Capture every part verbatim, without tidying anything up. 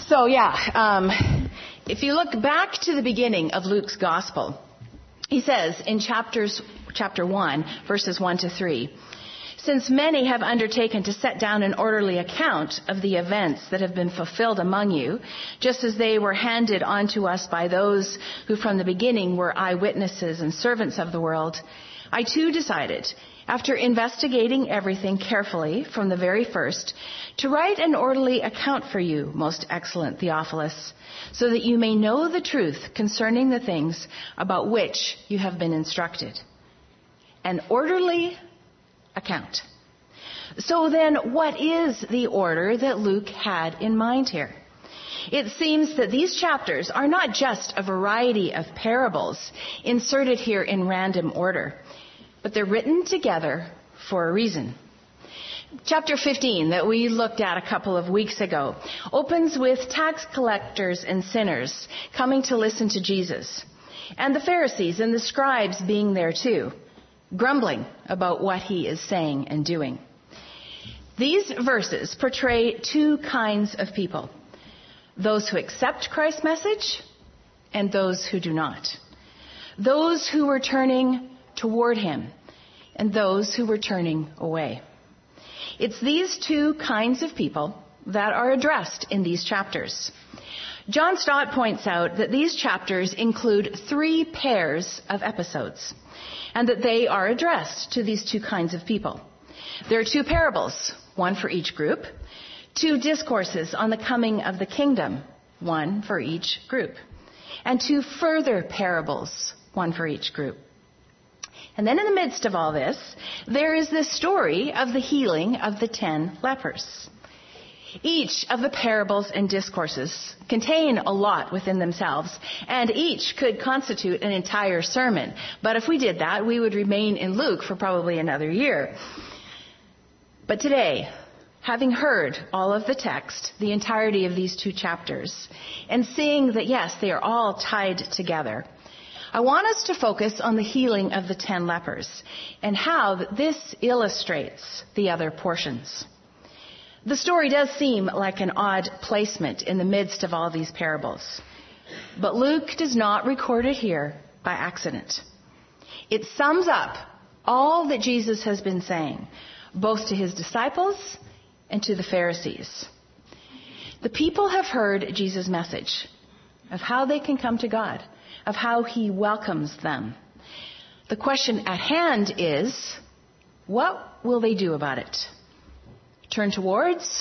So yeah, um, if you look back to the beginning of Luke's gospel, he says in chapters, chapter one, verses one to three, "Since many have undertaken to set down an orderly account of the events that have been fulfilled among you, just as they were handed on to us by those who from the beginning were eyewitnesses and servants of the world, I too decided, after investigating everything carefully from the very first, to write an orderly account for you, most excellent Theophilus, so that you may know the truth concerning the things about which you have been instructed." An orderly account. So then, what is the order that Luke had in mind here? It seems that these chapters are not just a variety of parables inserted here in random order, but they're written together for a reason. Chapter fifteen, that we looked at a couple of weeks ago, opens with tax collectors and sinners coming to listen to Jesus, and the Pharisees and the scribes being there too, grumbling about what he is saying and doing. These verses portray two kinds of people: those who accept Christ's message and those who do not. Those who were turning toward him and those who were turning away. It's these two kinds of people that are addressed in these chapters. John Stott points out that these chapters include three pairs of episodes, and that they are addressed to these two kinds of people. There are two parables, one for each group, two discourses on the coming of the kingdom, one for each group, and two further parables, one for each group. And then in the midst of all this, there is this story of the healing of the ten lepers. Each of the parables and discourses contain a lot within themselves, and each could constitute an entire sermon. But if we did that, we would remain in Luke for probably another year. But today, having heard all of the text, the entirety of these two chapters, and seeing that, yes, they are all tied together, I want us to focus on the healing of the ten lepers and how this illustrates the other portions. The story does seem like an odd placement in the midst of all these parables, but Luke does not record it here by accident. It sums up all that Jesus has been saying, both to his disciples and to the Pharisees. The people have heard Jesus' message of how they can come to God, of how he welcomes them. The question at hand is, what will they do about it? Turn towards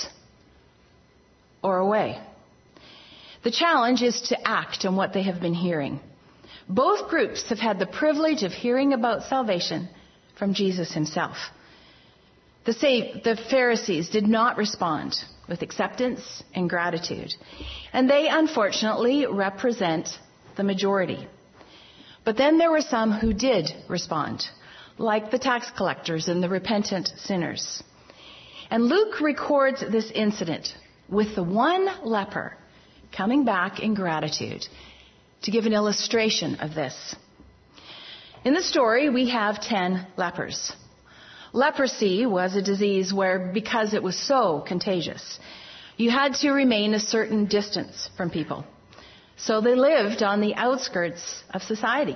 or away? The challenge is to act on what they have been hearing. Both groups have had the privilege of hearing about salvation from Jesus himself. The, say, the Pharisees did not respond with acceptance and gratitude, and they unfortunately represent the majority. But then there were some who did respond, like the tax collectors and the repentant sinners. And Luke records this incident with the one leper coming back in gratitude to give an illustration of this. In the story, we have ten lepers. Leprosy was a disease where, because it was so contagious, you had to remain a certain distance from people. So they lived on the outskirts of society,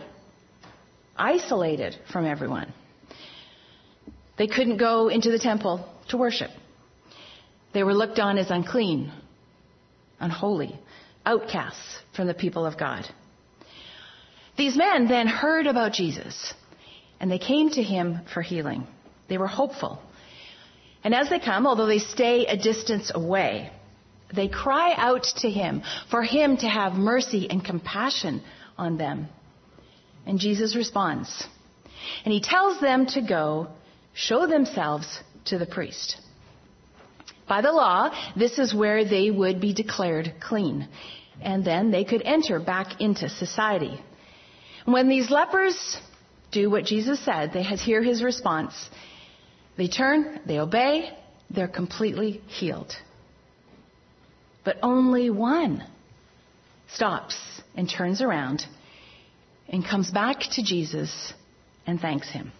isolated from everyone. They couldn't go into the temple to worship. They were looked on as unclean, unholy, outcasts from the people of God. These men then heard about Jesus, and they came to him for healing. They were hopeful. And as they come, although they stay a distance away, they cry out to him for him to have mercy and compassion on them. And Jesus responds. And he tells them to go show themselves to the priest. By the law, this is where they would be declared clean. And then they could enter back into society. When these lepers do what Jesus said, they hear his response. They turn, they obey, they're completely healed. But only one stops and turns around and comes back to Jesus and thanks him.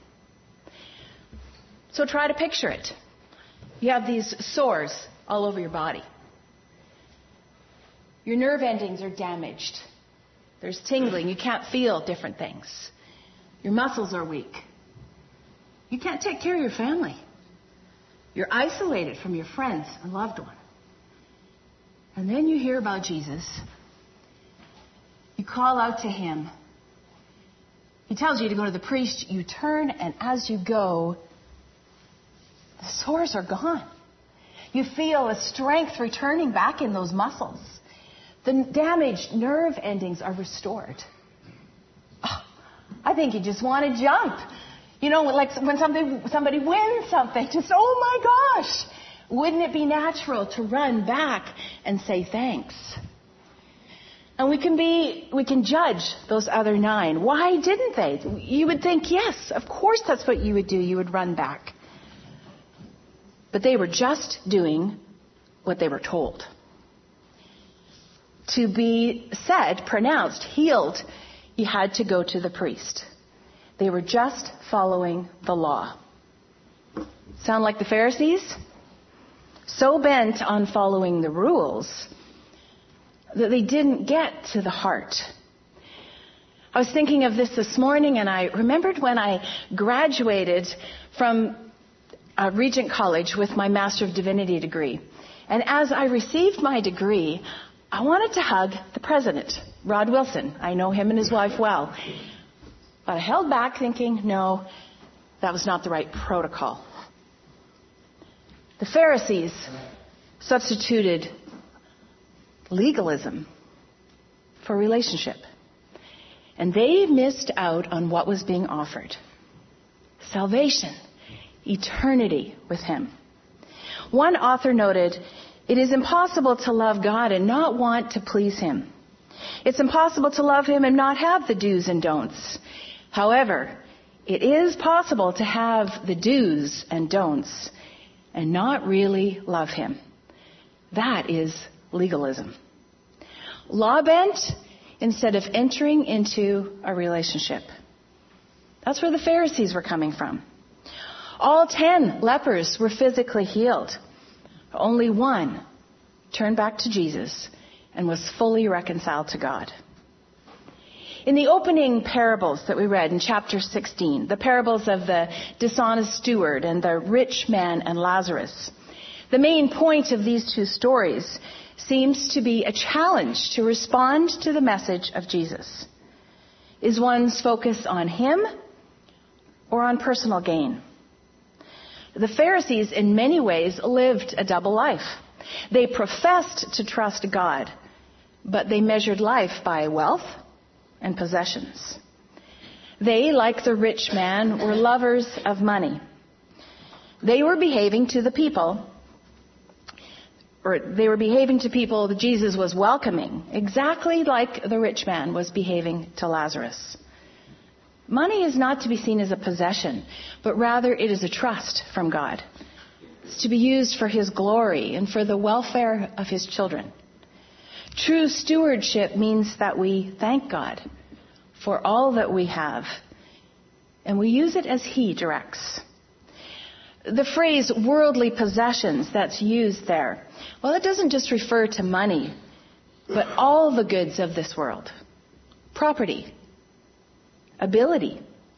So try to picture it. You have these sores all over your body. Your nerve endings are damaged. There's tingling. You can't feel different things. Your muscles are weak. You can't take care of your family. You're isolated from your friends and loved ones. And then you hear about Jesus. You call out to him. He tells you to go to the priest. You turn, and as you go, the sores are gone. You feel a strength returning back in those muscles. The damaged nerve endings are restored. Oh, I think you just want to jump. You know, like when somebody, somebody wins something, just, oh my gosh. Wouldn't it be natural to run back and say thanks? And we can be, we can judge those other nine. Why didn't they? You would think, yes, of course that's what you would do. You would run back. But they were just doing what they were told. To be said, pronounced, healed, you had to go to the priest. They were just following the law. Sound like the Pharisees? So bent on following the rules that they didn't get to the heart. I was thinking of this this morning, and I remembered when I graduated from uh, Regent College with my Master of Divinity degree. And as I received my degree, I wanted to hug the president, Rod Wilson. I know him and his wife well. But I held back thinking, no, that was not the right protocol. The Pharisees substituted legalism for relationship. And they missed out on what was being offered. Salvation, eternity with him. One author noted, it is impossible to love God and not want to please him. It's impossible to love him and not have the do's and don'ts. However, it is possible to have the do's and don'ts and not really love him. That is legalism. Law bent instead of entering into a relationship. That's where the Pharisees were coming from. All ten lepers were physically healed. Only one turned back to Jesus and was fully reconciled to God. In the opening parables that we read in chapter sixteen, the parables of the dishonest steward and the rich man and Lazarus, the main point of these two stories seems to be a challenge to respond to the message of Jesus. Is one's focus on him or on personal gain? The Pharisees, in many ways, lived a double life. They professed to trust God, but they measured life by wealth and possessions. They, like the rich man, were lovers of money. They were behaving to the people, or they were behaving to people that Jesus was welcoming, exactly like the rich man was behaving to Lazarus. Money is not to be seen as a possession, but rather it is a trust from God. It's to be used for his glory and for the welfare of his children. True stewardship means that we thank God for all that we have, and we use it as he directs. The phrase worldly possessions that's used there, well, it doesn't just refer to money, but all the goods of this world. Property, ability,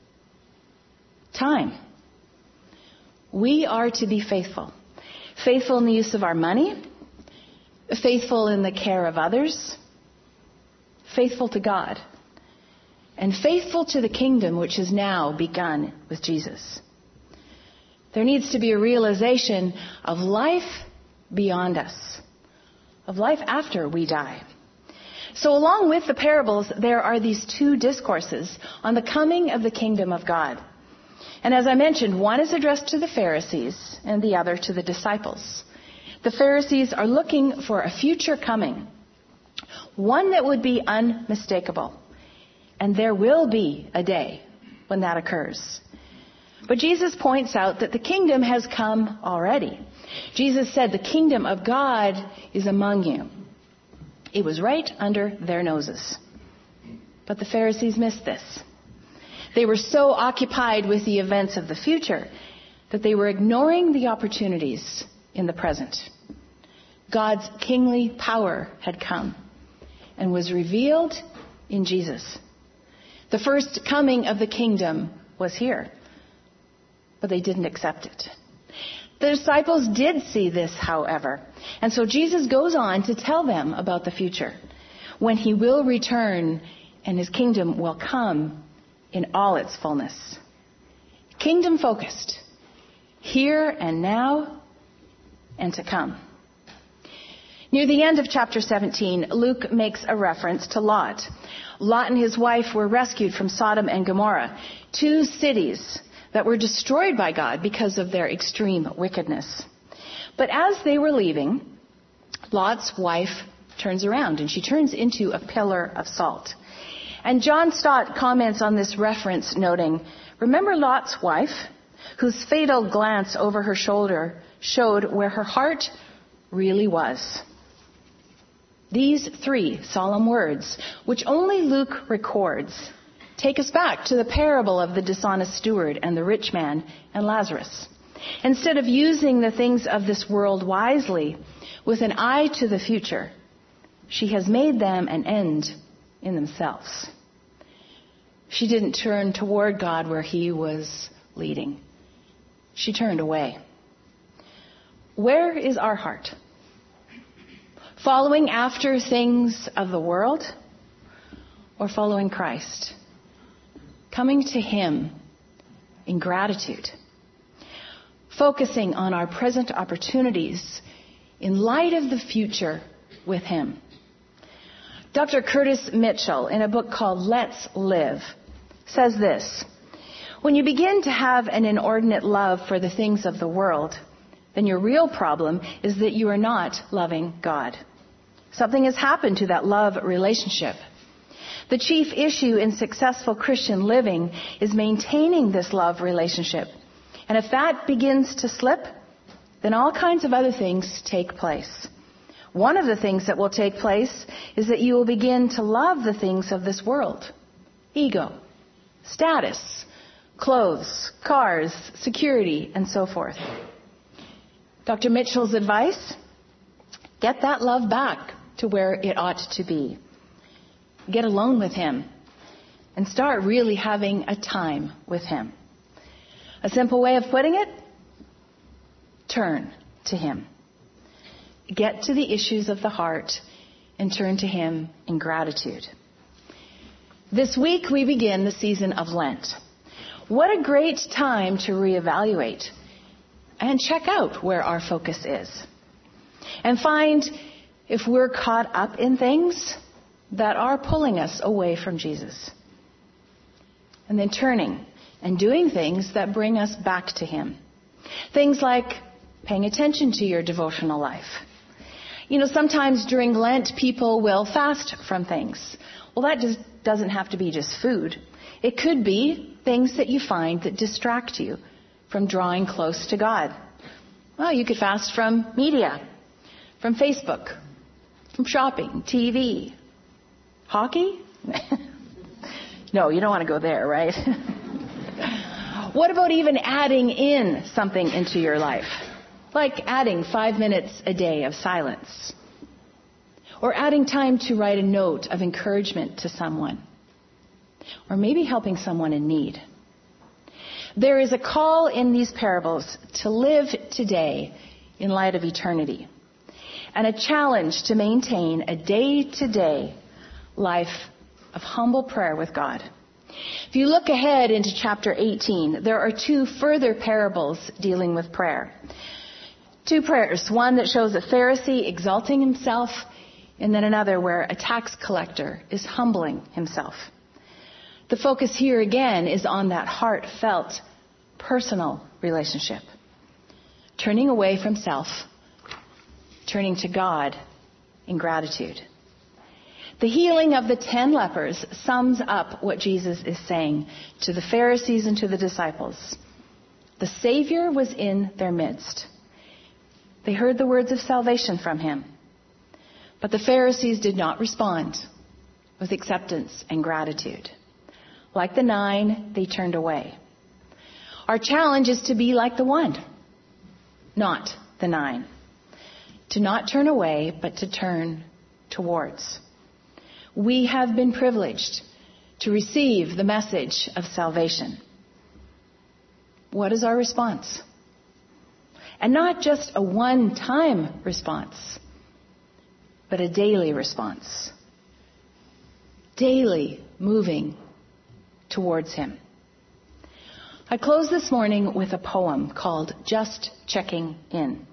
time. We are to be faithful. Faithful in the use of our money, faithful in the care of others, faithful to God, and faithful to the kingdom which has now begun with Jesus. There needs to be a realization of life beyond us, of life after we die. So along with the parables, there are these two discourses on the coming of the kingdom of God. And as I mentioned, one is addressed to the Pharisees and the other to the disciples. The Pharisees are looking for a future coming, one that would be unmistakable. And there will be a day when that occurs. But Jesus points out that the kingdom has come already. Jesus said the kingdom of God is among you. It was right under their noses. But the Pharisees missed this. They were so occupied with the events of the future that they were ignoring the opportunities in the present. God's kingly power had come. and was revealed in Jesus. The first coming of the kingdom was here, but they didn't accept it. The disciples did see this, however, and so Jesus goes on to tell them about the future, when he will return and his kingdom will come in all its fullness. Kingdom focused, here and now and to come. Near the end of chapter seventeen, Luke makes a reference to Lot. Lot and his wife were rescued from Sodom and Gomorrah, two cities that were destroyed by God because of their extreme wickedness. But as they were leaving, Lot's wife turns around and she turns into a pillar of salt. And John Stott comments on this reference, noting, "Remember Lot's wife, whose fatal glance over her shoulder showed where her heart really was." These three solemn words, which only Luke records, take us back to the parable of the dishonest steward and the rich man and Lazarus. Instead of using the things of this world wisely with an eye to the future, she has made them an end in themselves. She didn't turn toward God where he was leading. She turned away. Where is our heart? Following after things of the world or following Christ? Coming to him in gratitude. Focusing on our present opportunities in light of the future with him. Doctor Curtis Mitchell, in a book called Let's Live, says this: "When you begin to have an inordinate love for the things of the world, then your real problem is that you are not loving God. Something has happened to that love relationship. The chief issue in successful Christian living is maintaining this love relationship. And if that begins to slip, then all kinds of other things take place. One of the things that will take place is that you will begin to love the things of this world. Ego, status, clothes, cars, security, and so forth." Doctor Mitchell's advice: get that love back to where it ought to be. Get alone with him and start really having a time with him. A simple way of putting it: turn to him. Get to the issues of the heart and turn to him in gratitude. This week we begin the season of Lent. What a great time to reevaluate and check out where our focus is. And find if we're caught up in things that are pulling us away from Jesus. And then turning and doing things that bring us back to him. Things like paying attention to your devotional life. You know, sometimes during Lent, people will fast from things. Well, that just doesn't have to be just food. It could be things that you find that distract you from drawing close to God. Well, you could fast from media, from Facebook, from shopping, T V, hockey? No, you don't want to go there, right? What about even adding in something into your life? Like adding five minutes a day of silence. Or adding time to write a note of encouragement to someone. Or maybe helping someone in need. There is a call in these parables to live today in light of eternity. And a challenge to maintain a day-to-day life of humble prayer with God. If you look ahead into chapter eighteen, there are two further parables dealing with prayer. Two prayers, one that shows a Pharisee exalting himself, and then another where a tax collector is humbling himself. The focus here again is on that heartfelt, personal relationship. Turning away from self, turning to God in gratitude. The healing of the ten lepers sums up what Jesus is saying to the Pharisees and to the disciples. The Savior was in their midst. They heard the words of salvation from him. But the Pharisees did not respond with acceptance and gratitude. Like the nine, they turned away. Our challenge is to be like the one, not the nine. To not turn away, but to turn towards. we have been privileged to receive the message of salvation. What is our response? And not just a one-time response, but a daily response. Daily moving towards Him. I close this morning with a poem called Just Checking In.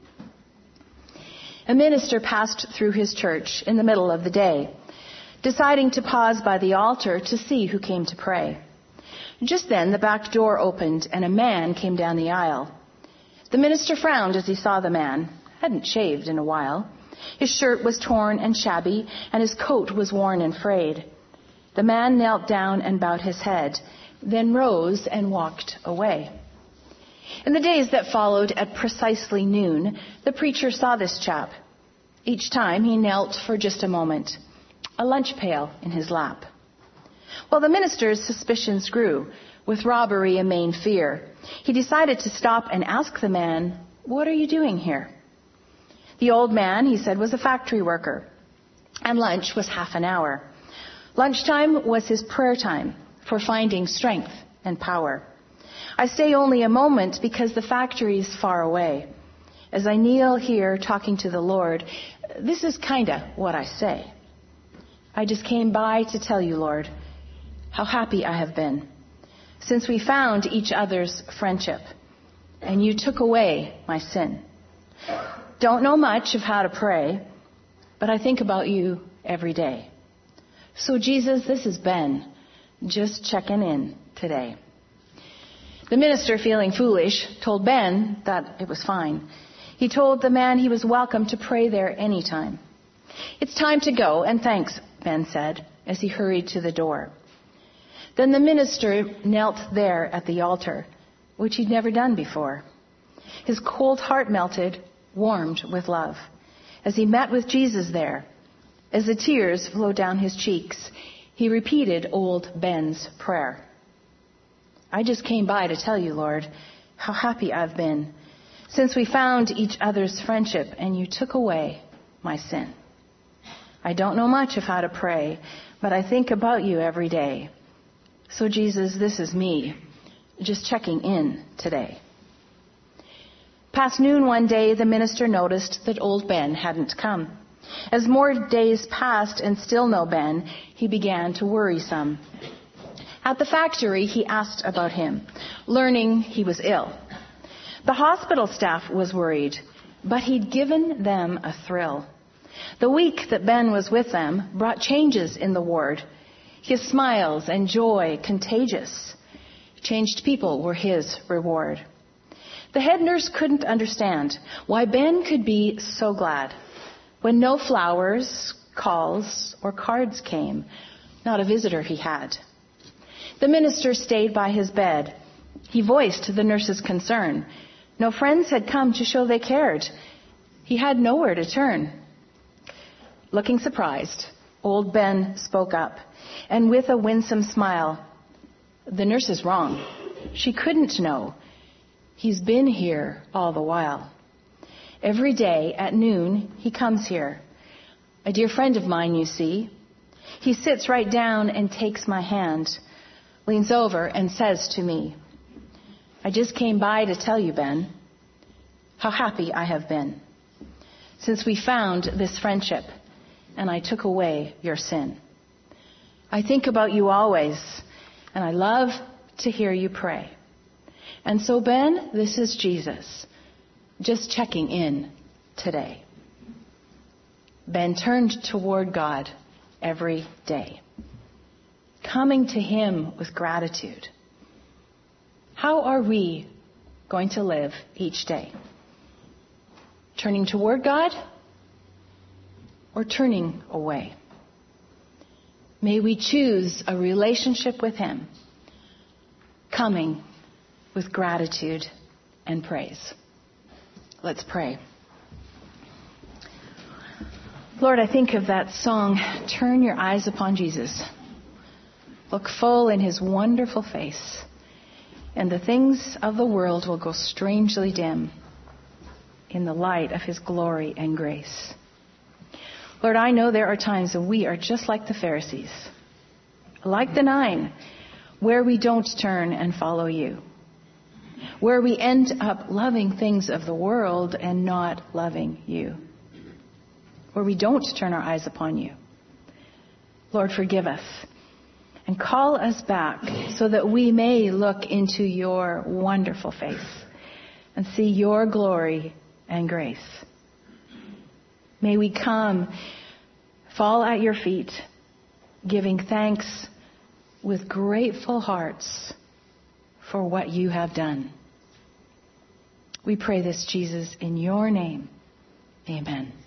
A minister passed through his church in the middle of the day, deciding to pause by the altar to see who came to pray. Just then, the back door opened and a man came down the aisle. The minister frowned as he saw the man. Hadn't shaved in a while. His shirt was torn and shabby, and his coat was worn and frayed. The man knelt down and bowed his head, then rose and walked away. In the days that followed, at precisely noon, the preacher saw this chap. Each time he knelt for just a moment, a lunch pail in his lap. Well, the minister's suspicions grew, with robbery a main fear. He decided to stop and ask the man, "What are you doing here?" The old man, he said, was a factory worker, and lunch was half an hour. Lunchtime was his prayer time for finding strength and power. I stay only a moment because the factory is far away. As I kneel here talking to the Lord, this is kinda what I say. I just came by to tell you, Lord, how happy I have been since we found each other's friendship and you took away my sin. Don't know much of how to pray, but I think about you every day. So Jesus, this is Ben, just checking in today. The minister, feeling foolish, told Ben that it was fine. He told the man he was welcome to pray there anytime. It's time to go, and thanks, Ben said, as he hurried to the door. Then the minister knelt there at the altar, which he'd never done before. His cold heart melted, warmed with love, as he met with Jesus there. As the tears flowed down his cheeks, he repeated old Ben's prayer. I just came by to tell you, Lord, how happy I've been since we found each other's friendship and you took away my sin. I don't know much of how to pray, but I think about you every day. So Jesus, this is me, just checking in today. Past noon one day, the minister noticed that old Ben hadn't come. As more days passed and still no Ben, he began to worry some. At the factory, he asked about him, learning he was ill. The hospital staff was worried, but he'd given them a thrill. The week that Ben was with them brought changes in the ward. His smiles and joy contagious. Changed people were his reward. The head nurse couldn't understand why Ben could be so glad when no flowers, calls, or cards came, not a visitor he had. The minister stayed by his bed. He voiced the nurse's concern. No friends had come to show they cared. He had nowhere to turn. Looking surprised, old Ben spoke up, and with a winsome smile, "The nurse is wrong. She couldn't know. He's been here all the while. Every day at noon, he comes here. A dear friend of mine, you see. He sits right down and takes my hand, leans over and says to me, 'I just came by to tell you, Ben, how happy I have been since we found this friendship and I took away your sin. I think about you always, and I love to hear you pray. And so, Ben, this is Jesus, just checking in today.'" Ben turned toward God every day, coming to Him with gratitude. How are we going to live each day? Turning toward God or turning away? May we choose a relationship with Him, coming with gratitude and praise. Let's pray. Lord, I think of that song, "Turn Your Eyes Upon Jesus." Look full in His wonderful face, and the things of the world will go strangely dim in the light of His glory and grace. Lord, I know there are times when we are just like the Pharisees, like the nine, where we don't turn and follow you, where we end up loving things of the world and not loving you, where we don't turn our eyes upon you. Lord, forgive us and call us back so that we may look into your wonderful face and see your glory and grace. May we come, fall at your feet, giving thanks with grateful hearts for what you have done. We pray this, Jesus, in your name. Amen.